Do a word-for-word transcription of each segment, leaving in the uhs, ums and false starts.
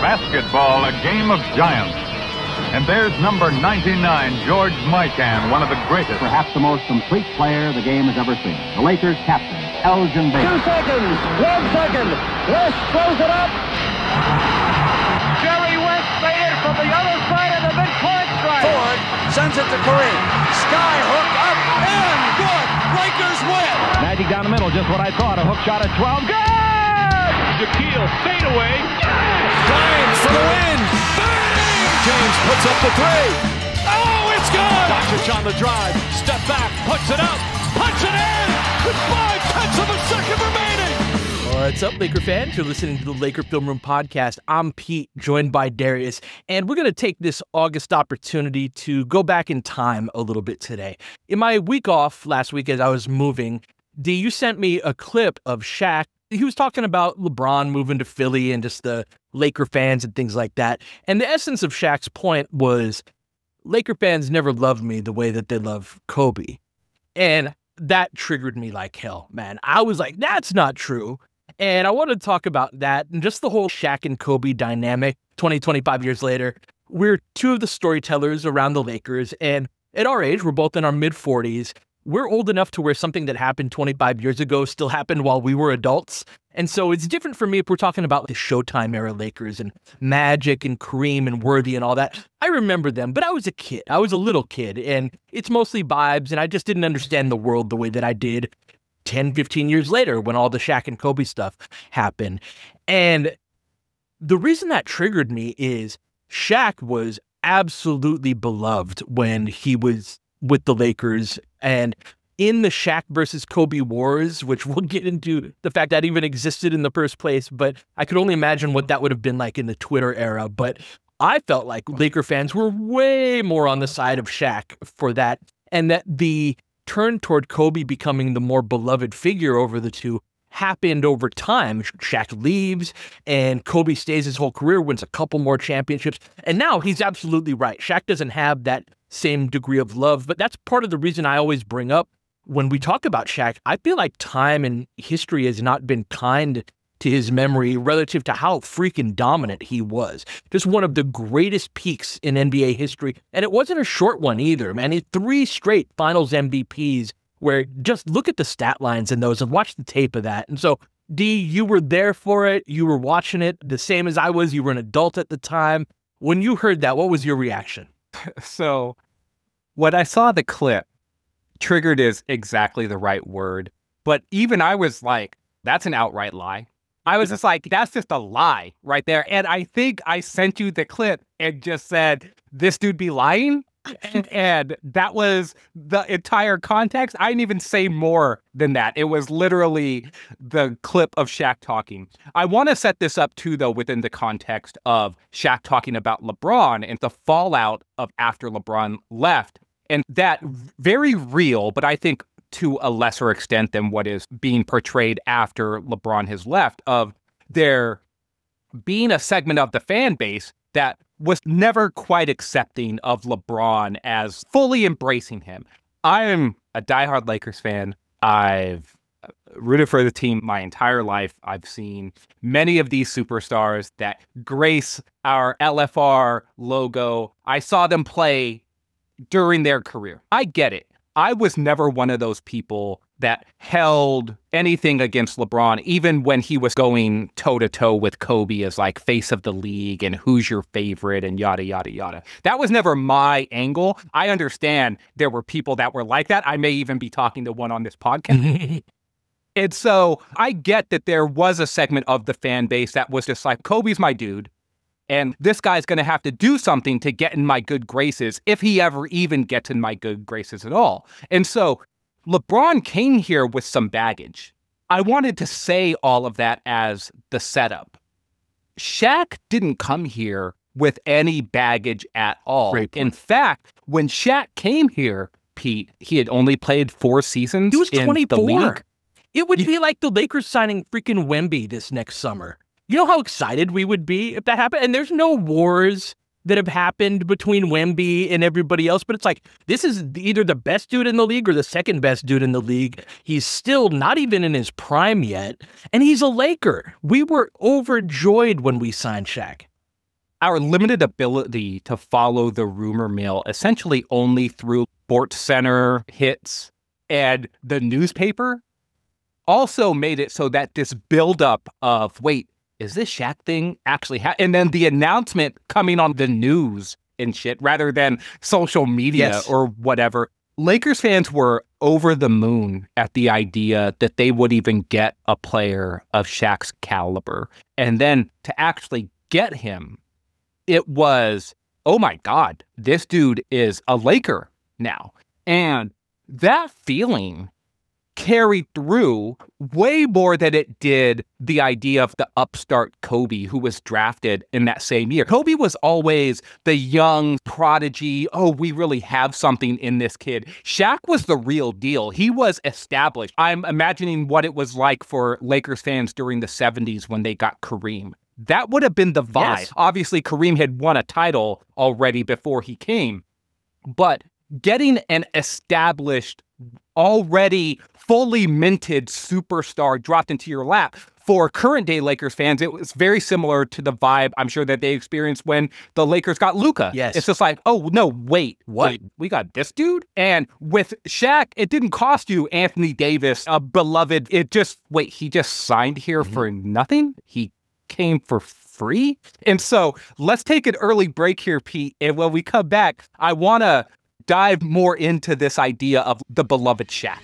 Basketball, a game of giants. And there's number ninety-nine, George Mikan, one of the greatest. Perhaps the most complete player the game has ever seen. The Lakers captain, Elgin Baylor. Two seconds, one second. West throws it up. Jerry West made it from the other side of the midcourt stripe. Ford sends it to Kareem. Sky hook up and good. Lakers win. Magic down the middle, just what I thought. A hook shot at twelve. Good! Shaquille fade away. Bryant for the win. Bang! James puts up the three. Oh, it's good! Doncic on the drive. Step back. Puts it up. Puts it in. With five tenths of a second remaining. What's up, Laker fans? You're listening to the Laker Film Room Podcast. I'm Pete, joined by Darius, and we're going to take this August opportunity to go back in time a little bit today. In my week off last week as I was moving, D, you sent me a clip of Shaq. He was talking about LeBron moving to Philly and just the Laker fans and things like that. And the essence of Shaq's point was Laker fans never loved me the way that they love Kobe. And that triggered me like hell, man. I was like, that's not true. And I want to talk about that and just the whole Shaq and Kobe dynamic twenty, twenty-five years later. We're two of the storytellers around the Lakers. And at our age, we're both in our mid forties. We're old enough to where something that happened twenty-five years ago still happened while we were adults. And so it's different for me if we're talking about the Showtime era Lakers and Magic and Kareem and Worthy and all that. I remember them, but I was a kid. I was a little kid, and it's mostly vibes, and I just didn't understand the world the way that I did ten, fifteen years later when all the Shaq and Kobe stuff happened. And the reason that triggered me is Shaq was absolutely beloved when he was with the Lakers, and in the Shaq versus Kobe wars, which we'll get into the fact that even existed in the first place, but I could only imagine what that would have been like in the Twitter era. But I felt like Laker fans were way more on the side of Shaq for that, and that the turn toward Kobe becoming the more beloved figure over the two happened over time. Shaq leaves and Kobe stays his whole career, wins a couple more championships. And now he's absolutely right. Shaq doesn't have that same degree of love, but that's part of the reason I always bring up when we talk about Shaq. I feel like time and history has not been kind to his memory relative to how freaking dominant he was. Just one of the greatest peaks in N B A history. And it wasn't a short one either, man. He had three straight finals M V Ps where just look at the stat lines in those and watch the tape of that. And so, D, you were there for it. You were watching it the same as I was. You were an adult at the time. When you heard that, what was your reaction? So when I saw the clip, triggered is exactly the right word. But even I was like, that's an outright lie. I was just like, that's just a lie right there. And I think I sent you the clip and just said, this dude be lying? And, and that was the entire context. I didn't even say more than that. It was literally the clip of Shaq talking. I want to set this up too, though, within the context of Shaq talking about LeBron and the fallout of after LeBron left. And that very real, but I think to a lesser extent than what is being portrayed after LeBron has left, of there being a segment of the fan base that was never quite accepting of LeBron as fully embracing him. I am a diehard Lakers fan. I've rooted for the team my entire life. I've seen many of these superstars that grace our L F R logo. I saw them play during their career. I get it. I was never one of those people that held anything against LeBron, even when he was going toe-to-toe with Kobe as like face of the league and who's your favorite and yada, yada, yada. That was never my angle. I understand there were people that were like that. I may even be talking to one on this podcast. And so I get that there was a segment of the fan base that was just like, Kobe's my dude. And this guy's going to have to do something to get in my good graces, if he ever even gets in my good graces at all. And so LeBron came here with some baggage. I wanted to say all of that as the setup. Shaq didn't come here with any baggage at all. In fact, when Shaq came here, Pete, he had only played four seasons. He was twenty-four. In the league. It would be like the Lakers signing freaking Wemby this next summer. You know how excited we would be if that happened? And there's no wars that have happened between Wemby and everybody else, but it's like, this is either the best dude in the league or the second best dude in the league. He's still not even in his prime yet, and he's a Laker. We were overjoyed when we signed Shaq. our limited ability to follow the rumor mill essentially only through Sports Center hits and the newspaper also made it so that this buildup of, wait, is this Shaq thing actually ha-? And then the announcement coming on the news and shit rather than social media Yes. or whatever. Lakers fans were over the moon at the idea that they would even get a player of Shaq's caliber. And then to actually get him, it was, oh my God, this dude is a Laker now. And that feeling carried through way more than it did the idea of the upstart Kobe who was drafted in that same year. Kobe was always the young prodigy. Oh, we really have something in this kid. Shaq was the real deal. He was established. I'm imagining what it was like for Lakers fans during the seventies when they got Kareem. That would have been the vibe. Yes. Obviously, Kareem had won a title already before he came, but getting an established, already fully minted superstar dropped into your lap. For current day Lakers fans, it was very similar to the vibe I'm sure that they experienced when the Lakers got Luka. Yes. It's just like, oh, no, wait, What? wait, we got this dude? And with Shaq, it didn't cost you Anthony Davis, a beloved. It just, wait, he just signed here Mm-hmm. for nothing? He came for free? And so let's take an early break here, Pete. And when we come back, I want to dive more into this idea of the beloved Shaq.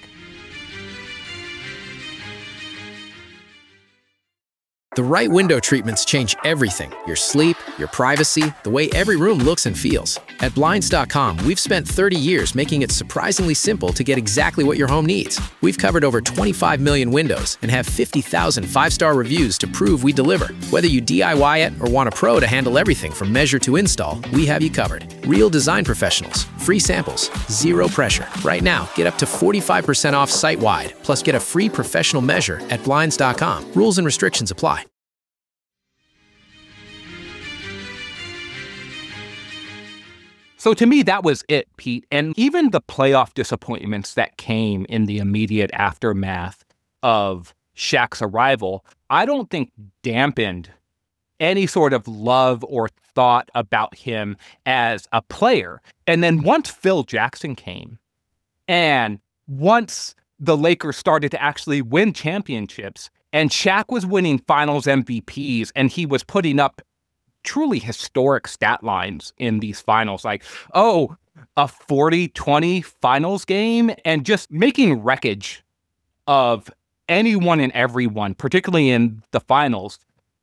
The right window treatments change everything. Your sleep, your privacy, the way every room looks and feels. At Blinds dot com, we've spent thirty years making it surprisingly simple to get exactly what your home needs. We've covered over twenty-five million windows and have fifty thousand five-star reviews to prove we deliver. Whether you D I Y it or want a pro to handle everything from measure to install, we have you covered. Real design professionals, free samples, zero pressure. Right now, get up to forty-five percent off site-wide, plus get a free professional measure at Blinds dot com. Rules and restrictions apply. So to me, that was it, Pete. And even the playoff disappointments that came in the immediate aftermath of Shaq's arrival, I don't think dampened any sort of love or thought about him as a player. And then once Phil Jackson came, and once the Lakers started to actually win championships, and Shaq was winning finals M V Ps, and he was putting up truly historic stat lines in these finals, like, oh, a forty twenty finals game, and just making wreckage of anyone and everyone, particularly in the finals.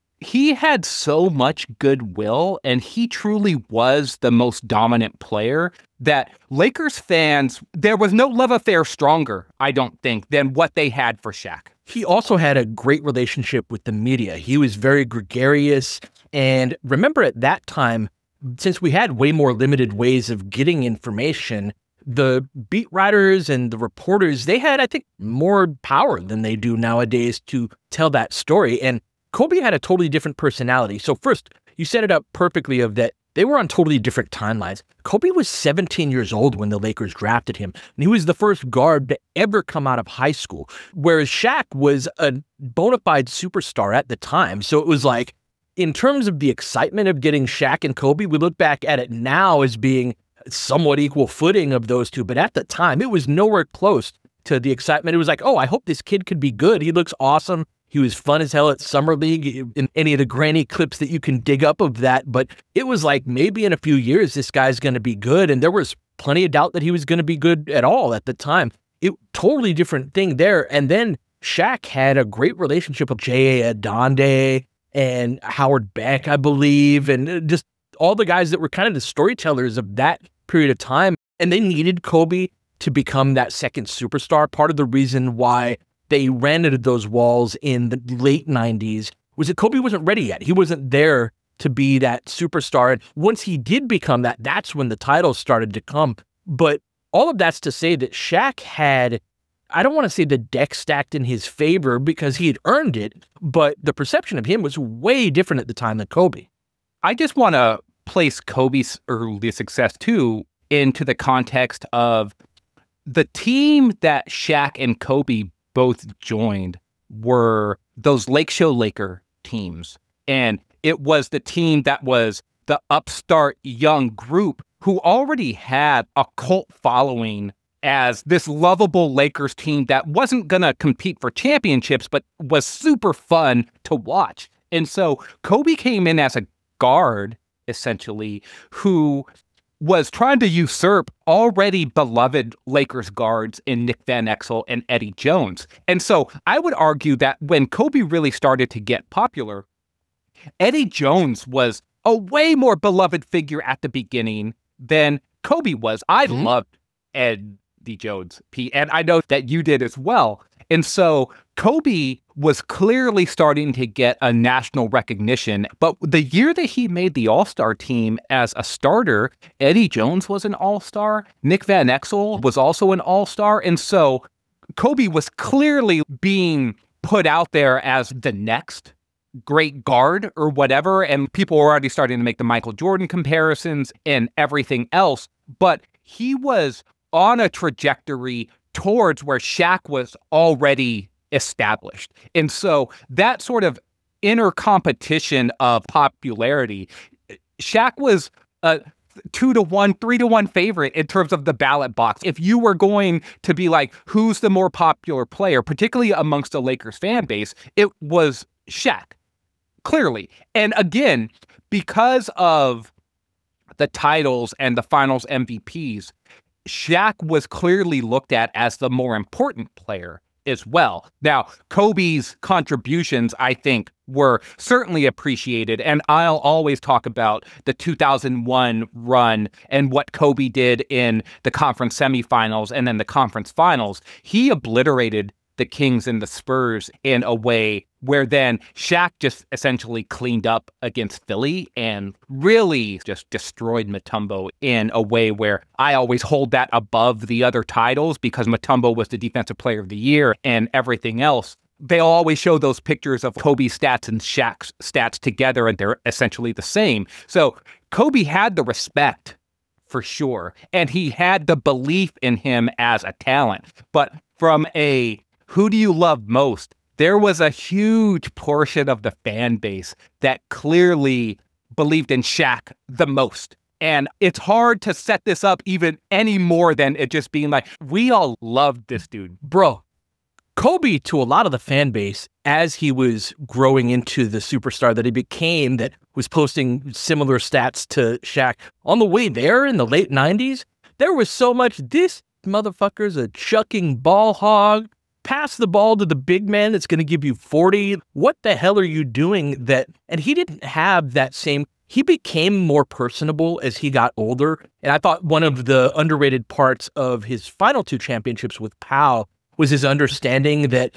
He had so much goodwill, and he truly was the most dominant player that Lakers fans, there was no love affair stronger, I don't think, than what they had for Shaq. He also had a great relationship with the media. He was very gregarious. And remember at that time, since we had way more limited ways of getting information, the beat writers and the reporters, they had, I think, more power than they do nowadays to tell that story. And Kobe had a totally different personality. So first, you set it up perfectly of that they were on totally different timelines. Kobe was seventeen years old when the Lakers drafted him, and he was the first guard to ever come out of high school, whereas Shaq was a bona fide superstar at the time. So it was like, in terms of the excitement of getting Shaq and Kobe, we look back at it now as being somewhat equal footing of those two. But at the time, it was nowhere close to the excitement. It was like, oh, I hope this kid could be good. He looks awesome. He was fun as hell at Summer League, in any of the granny clips that you can dig up of that. But it was like, maybe in a few years, this guy's going to be good. And there was plenty of doubt that he was going to be good at all at the time. It totally different thing there. And then Shaq had a great relationship with J A. Adonde and Howard Beck, I believe, and just all the guys that were kind of the storytellers of that period of time. And they needed Kobe to become that second superstar. Part of the reason why they ran into those walls in the late nineties was that Kobe wasn't ready yet. He wasn't there to be that superstar. And once he did become that, that's when the titles started to come. But all of that's to say that Shaq had, I don't want to say the deck stacked in his favor because he had earned it, but the perception of him was way different at the time than Kobe. I just want to place Kobe's early success, too, into the context of the team that Shaq and Kobe both joined were those Lake Show Laker teams. And it was the team that was the upstart young group who already had a cult following as this lovable Lakers team that wasn't going to compete for championships, but was super fun to watch. And so Kobe came in as a guard, essentially, who was trying to usurp already beloved Lakers guards in Nick Van Exel and Eddie Jones. And so I would argue that when Kobe really started to get popular, Eddie Jones was a way more beloved figure at the beginning than Kobe was. I mm-hmm. loved Eddie Jones, Pete, and I know that you did as well. And so Kobe was clearly starting to get a national recognition. But the year that he made the All-Star team as a starter, Eddie Jones was an All-Star. Nick Van Exel was also an All-Star. And so Kobe was clearly being put out there as the next great guard or whatever. And people were already starting to make the Michael Jordan comparisons and everything else. But he was on a trajectory towards where Shaq was already established. And so that sort of inner competition of popularity, Shaq was a two to one, three to one favorite in terms of the ballot box. If you were going to be like, who's the more popular player, particularly amongst the Lakers fan base, it was Shaq, clearly. And again, because of the titles and the finals M V Ps, Shaq was clearly looked at as the more important player as well. Now, Kobe's contributions, I think, were certainly appreciated, and I'll always talk about the two thousand one run and what Kobe did in the conference semifinals and then the conference finals. He obliterated the Kings and the Spurs in a way where then Shaq just essentially cleaned up against Philly and really just destroyed Mutombo in a way where I always hold that above the other titles because Mutombo was the Defensive Player of the Year and everything else. They always show those pictures of Kobe's stats and Shaq's stats together, and they're essentially the same. So Kobe had the respect for sure, and he had the belief in him as a talent. But from a who do you love most, there was a huge portion of the fan base that clearly believed in Shaq the most. And it's hard to set this up even any more than it just being like, we all loved this dude. Bro, Kobe, to a lot of the fan base, as he was growing into the superstar that he became, that was posting similar stats to Shaq, on the way there in the late nineties, there was so much, this motherfucker's a chucking ball hog. Pass the ball to the big man that's going to give you forty. What the hell are you doing that? And he didn't have that same, he became more personable as he got older. And I thought one of the underrated parts of his final two championships with Powell was his understanding that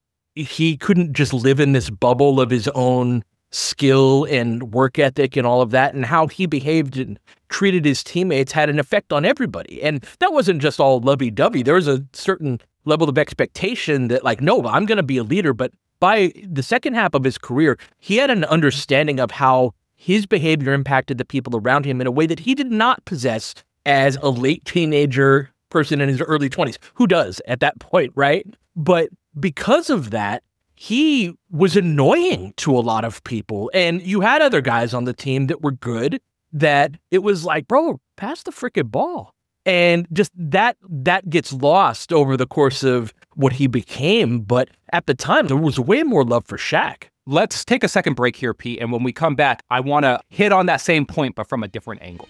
he couldn't just live in this bubble of his own skill and work ethic and all of that, and how he behaved and treated his teammates had an effect on everybody. And that wasn't just all lovey-dovey. There was a certain level of expectation that, like, no, I'm going to be a leader. But by the second half of his career, he had an understanding of how his behavior impacted the people around him in a way that he did not possess as a late teenager person in his early twenties. Who does at that point, right? But because of that, he was annoying to a lot of people. And you had other guys on the team that were good, that it was like, bro, pass the frickin' ball. And just that that gets lost over the course of what he became. But at the time, there was way more love for Shaq. Let's take a second break here, Pete. And when we come back, I want to hit on that same point, but from a different angle.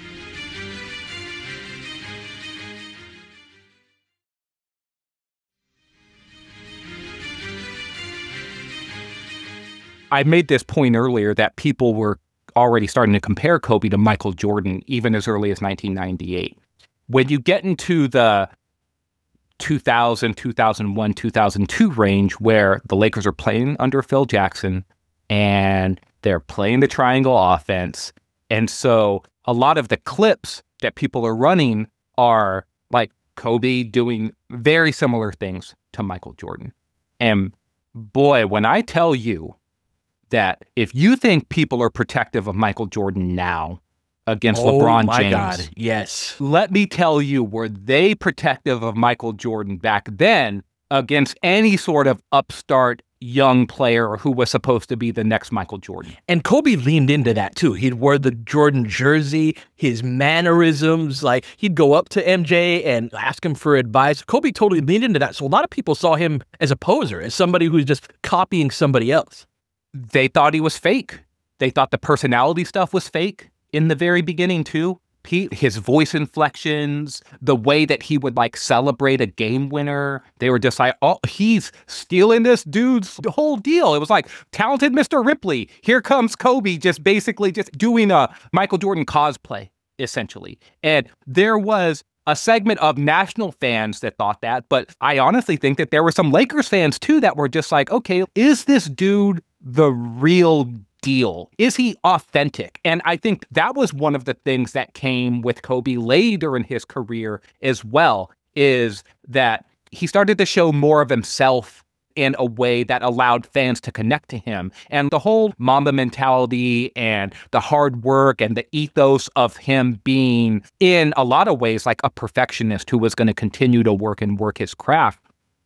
I made this point earlier that people were already starting to compare Kobe to Michael Jordan even as early as nineteen ninety-eight. When you get into the two thousand, two thousand one, two thousand two range where the Lakers are playing under Phil Jackson and they're playing the triangle offense, and so a lot of the clips that people are running are like Kobe doing very similar things to Michael Jordan. And boy, when I tell you that if you think people are protective of Michael Jordan now against oh LeBron my James, God, yes. Let me tell you, were they protective of Michael Jordan back then against any sort of upstart young player who was supposed to be the next Michael Jordan. And Kobe leaned into that too. He'd wear the Jordan jersey, his mannerisms, like he'd go up to M J and ask him for advice. Kobe totally leaned into that. So a lot of people saw him as a poser, as somebody who's just copying somebody else. They thought he was fake. They thought the personality stuff was fake in the very beginning too. Pete, his voice inflections, the way that he would like celebrate a game winner, they were just like, oh, he's stealing this dude's whole deal. It was like talented Mister Ripley. Here comes Kobe, just basically just doing a Michael Jordan cosplay, essentially. And there was a segment of national fans that thought that, but I honestly think that there were some Lakers fans too that were just like, okay, is this dude the real deal? Is he authentic? And I think that was one of the things that came with Kobe later in his career as well, is that he started to show more of himself in a way that allowed fans to connect to him. And the whole Mamba mentality and the hard work and the ethos of him being, in a lot of ways, like a perfectionist who was going to continue to work and work his craft.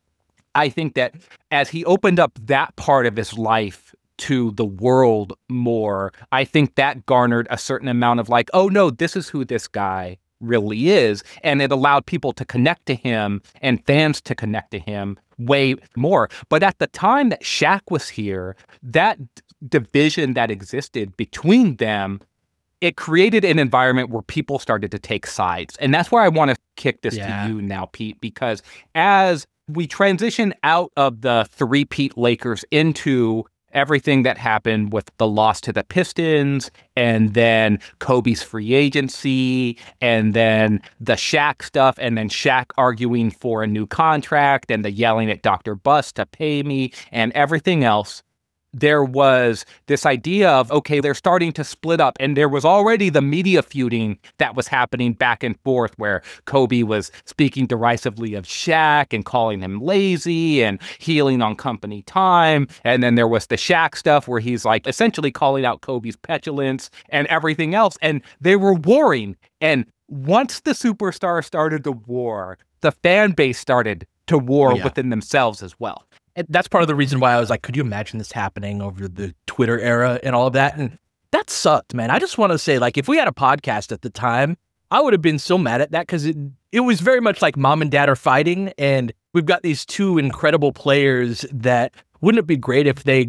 I think that as he opened up that part of his life to the world more, I think that garnered a certain amount of like, oh no, this is who this guy really is. And it allowed people to connect to him and fans to connect to him way more. But at the time that Shaq was here, that d- division that existed between them, it created an environment where people started to take sides. And that's where I want to kick this Yeah. to you now, Pete, because as we transition out of the three-peat Lakers into everything that happened with the loss to the Pistons, and then Kobe's free agency, and then the Shaq stuff, and then Shaq arguing for a new contract, and the yelling at Doctor Buss to pay me, and everything else. There was this idea of, okay, they're starting to split up. And there was already the media feuding that was happening back and forth, where Kobe was speaking derisively of Shaq and calling him lazy and healing on company time. And then there was the Shaq stuff where he's like essentially calling out Kobe's petulance and everything else. And they were warring. And once the superstars started to war, the fan base started to war Yeah. within themselves as well. And that's part of the reason why I was like, could you imagine this happening over the Twitter era and all of that? And that sucked, man. I just want to say, like, if we had a podcast at the time, I would have been so mad at that, because it, it was very much like mom and dad are fighting, and we've got these two incredible players that wouldn't it be great if they,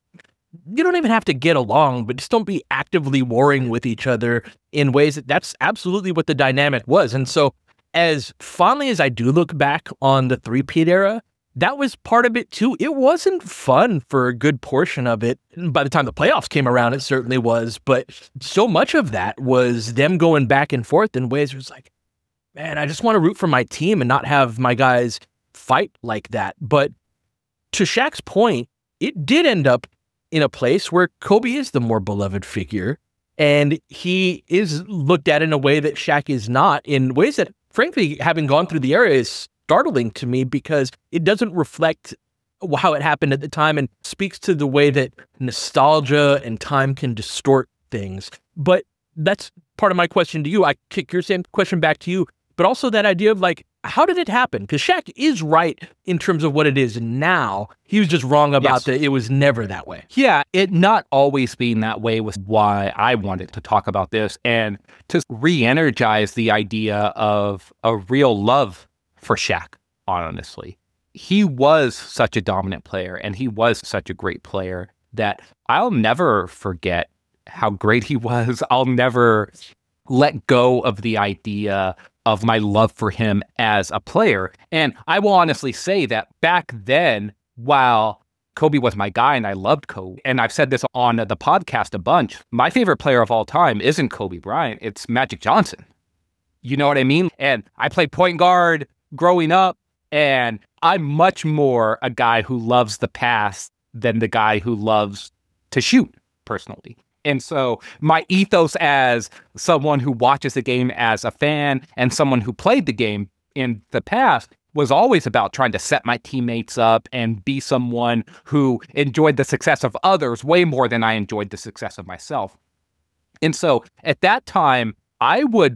you don't even have to get along, but just don't be actively warring with each other in ways that that's absolutely what the dynamic was. And so as fondly as I do look back on the three-peat era, that was part of it too. It wasn't fun for a good portion of it. By the time the playoffs came around, it certainly was. But so much of that was them going back and forth in ways where it's like, man, I just want to root for my team and not have my guys fight like that. But to Shaq's point, it did end up in a place where Kobe is the more beloved figure. And he is looked at in a way that Shaq is not, in ways that, frankly, having gone through the era, is startling to me, because it doesn't reflect how it happened at the time and speaks to the way that nostalgia and time can distort things. But that's part of my question to you. I kick your same question back to you, but also that idea of like, how did it happen? Because Shaq is right in terms of what it is now. He was just wrong about Yes. that. It was never that way. Yeah, it not always being that way was why I wanted to talk about this, and to re-energize the idea of a real love for Shaq, honestly. He was such a dominant player, and he was such a great player that I'll never forget how great he was. I'll never let go of the idea of my love for him as a player. And I will honestly say that back then, while Kobe was my guy and I loved Kobe, and I've said this on the podcast a bunch, my favorite player of all time isn't Kobe Bryant, it's Magic Johnson. You know what I mean? And I played point guard growing up, and I'm much more a guy who loves the pass than the guy who loves to shoot, personally. And so my ethos as someone who watches the game as a fan and someone who played the game in the past was always about trying to set my teammates up and be someone who enjoyed the success of others way more than I enjoyed the success of myself. And so at that time, I would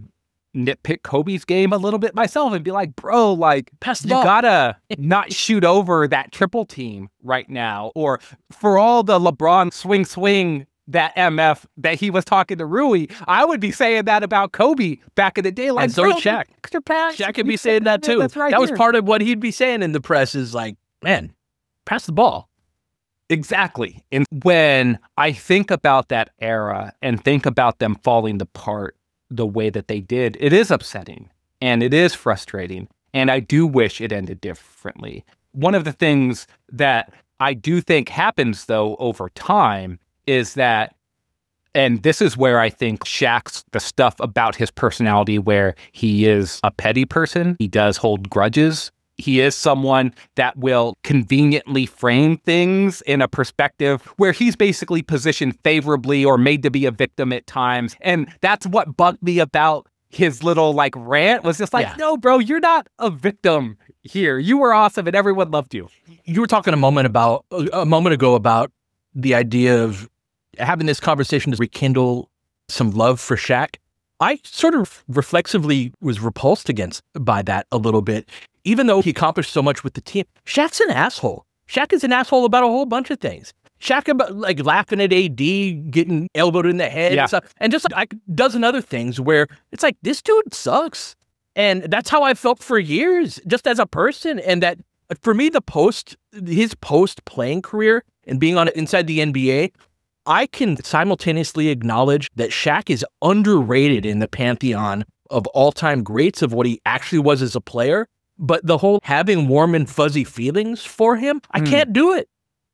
nitpick Kobe's game a little bit myself and be like, bro, like, Pass the you ball. gotta not shoot over that triple team right now. Or for all the LeBron swing, swing, that M F that he was talking to Rui, I would be saying that about Kobe back in the day. Like, And so bro, would Shaq. extra pass. Shaq could be saying that too. That's right that was here. part of what he'd be saying in the press is like, man, pass the ball. Exactly. And when I think about that era and think about them falling apart the way that they did, it is upsetting and it is frustrating. And I do wish it ended differently. One of the things that I do think happens, though, over time is that, and this is where I think Shaq's, the stuff about his personality where he is a petty person, he does hold grudges. He is someone that will conveniently frame things in a perspective where he's basically positioned favorably or made to be a victim at times. And that's what bugged me about his little like rant was just like, Yeah. no, bro, you're not a victim here. You were awesome and everyone loved you. You were talking a moment about a moment ago about the idea of having this conversation to rekindle some love for Shaq. I sort of reflexively was repulsed against by that a little bit. Even though he accomplished so much with the team, Shaq's an asshole. Shaq is an asshole about a whole bunch of things. Shaq about like laughing at A D, getting elbowed in the head Yeah. and stuff, and just like a dozen other things where it's like, this dude sucks. And that's how I felt for years, just as a person. And that for me, the post, his post playing career and being on inside the N B A, I can simultaneously acknowledge that Shaq is underrated in the pantheon of all-time greats of what he actually was as a player. But the whole having warm and fuzzy feelings for him, I Mm. can't do it.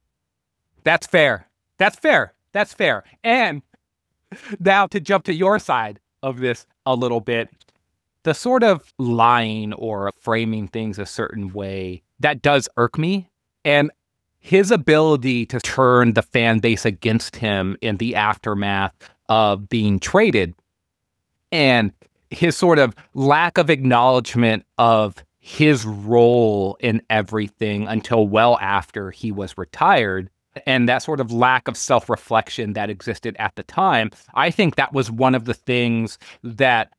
That's fair. That's fair. That's fair. And now to jump to your side of this a little bit, the sort of lying or framing things a certain way, that does irk me. And his ability to turn the fan base against him in the aftermath of being traded and his sort of lack of acknowledgement of his role in everything until well after he was retired, and that sort of lack of self-reflection that existed at the time, I think that was one of the things that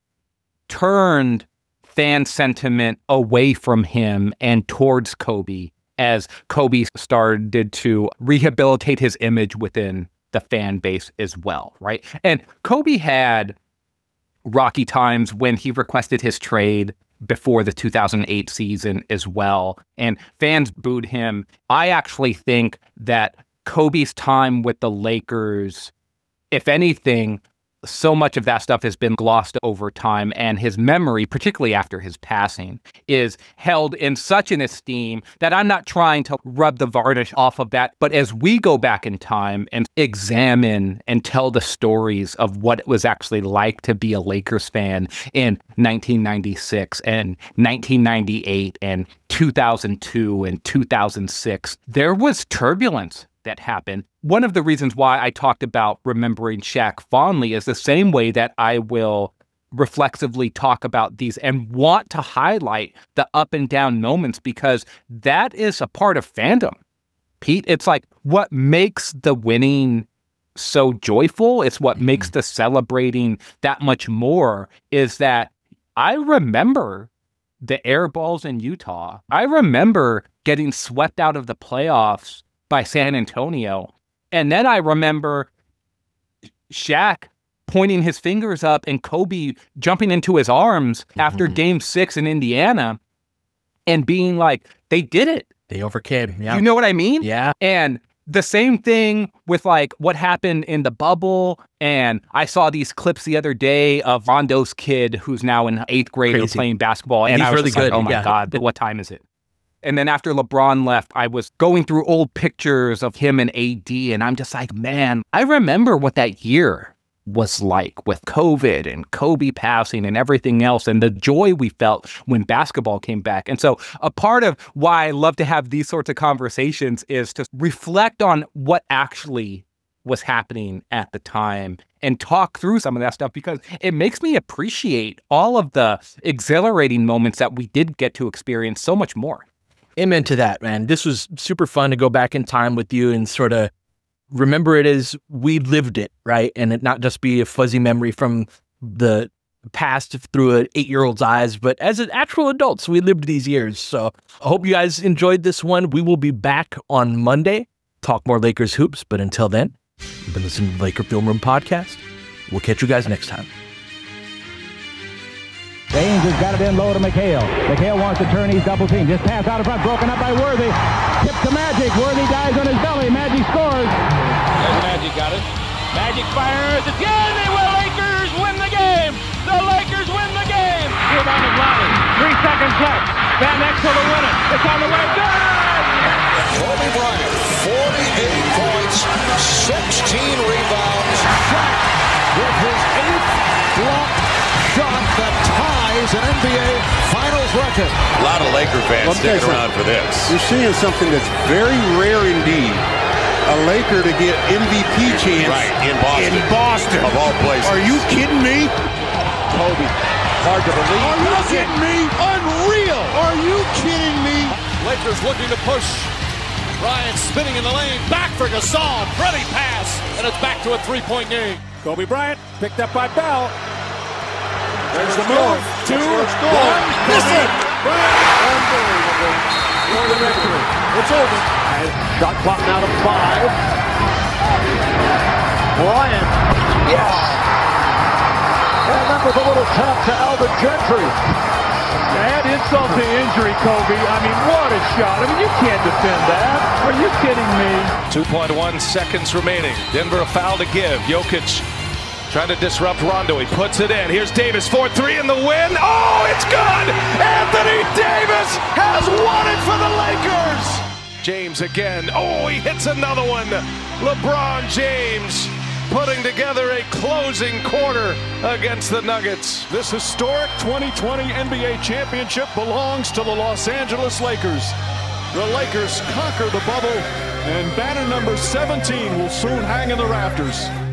turned fan sentiment away from him and towards Kobe as Kobe started to rehabilitate his image within the fan base as well, right? And Kobe had rocky times when he requested his trade before the two thousand eight season as well, and fans booed him. I actually think that Kobe's time with the Lakers, if anything, so much of that stuff has been glossed over time, and his memory, particularly after his passing, is held in such an esteem that I'm not trying to rub the varnish off of that. But as we go back in time and examine and tell the stories of what it was actually like to be a Lakers fan in nineteen ninety-six and nineteen ninety-eight and two thousand two and two thousand six, there was turbulence that happened. One of the reasons why I talked about remembering Shaq fondly is the same way that I will reflexively talk about these and want to highlight the up and down moments, because that is a part of fandom. Pete, it's like what makes the winning so joyful, it's what mm-hmm. makes the celebrating that much more, is that I remember the air balls in Utah. I remember getting swept out of the playoffs by San Antonio. And then I remember Shaq pointing his fingers up and Kobe jumping into his arms after game six in Indiana and being like, they did it. They overcame. Yeah. You know what I mean? Yeah. And the same thing with like what happened in the bubble. And I saw these clips the other day of Rondo's kid who's now in eighth grade and playing basketball. And He's I was really just like, good. oh my Yeah. God, what time is it? And then after LeBron left, I was going through old pictures of him and A D, and I'm just like, man, I remember what that year was like with COVID and Kobe passing and everything else, and the joy we felt when basketball came back. And so a part of why I love to have these sorts of conversations is to reflect on what actually was happening at the time and talk through some of that stuff, because it makes me appreciate all of the exhilarating moments that we did get to experience so much more. Amen to that, man. This was super fun to go back in time with you and sort of remember it as we lived it, right? And it not just be a fuzzy memory from the past through an eight-year-old's eyes, but as an actual adults, we lived these years. So I hope you guys enjoyed this one. We will be back on Monday, talk more Lakers hoops. But until then, you've been listening to the Laker Film Room Podcast. We'll catch you guys next time. James has got it in low to McHale. McHale wants to turn. He's double teamed. Just pass out in front, broken up by Worthy. Tip to Magic. Worthy dies on his belly. Magic scores. There's Magic got it. Magic fires. It's good. They will. Lakers win the game. The Lakers win the game. Rebound of Lowry. Three seconds left. Van Exel to win it. It's on the way. Good. Kobe Bryant, forty-eight points, sixteen rebounds. Shot with his eighth block shot that ties an N B A Finals record. A lot of Laker fans sticking around for this. You're seeing something that's very rare indeed. A Laker to get M V P chance right, in Boston. In Boston. Of all places. Are you kidding me? Kobe. Hard to believe. Are you kidding me? Unreal. Are you kidding me? Lakers looking to push. Bryant spinning in the lane. Back for Gasol. Pretty pass. And it's back to a three-point game. Kobe Bryant picked up by Bell. There's the move. Two. One. Miss it. Unbelievable. For the victory. It's over. Shot clock now to five. Bryant. Yes. And that was a little tap to Alvin Gentry. Add insult to injury, Kobe. I mean, what a shot. I mean, you can't defend that. Are you kidding me? two point one seconds remaining. Denver a foul to give. Jokic trying to disrupt Rondo. He puts it in. Here's Davis, four three in the win. Oh, it's good! Anthony Davis has won it for the Lakers! James again. Oh, he hits another one. LeBron James putting together a closing quarter against the Nuggets. This historic twenty twenty N B A championship belongs to the Los Angeles Lakers. The Lakers conquer the bubble, and banner number seventeen will soon hang in the rafters.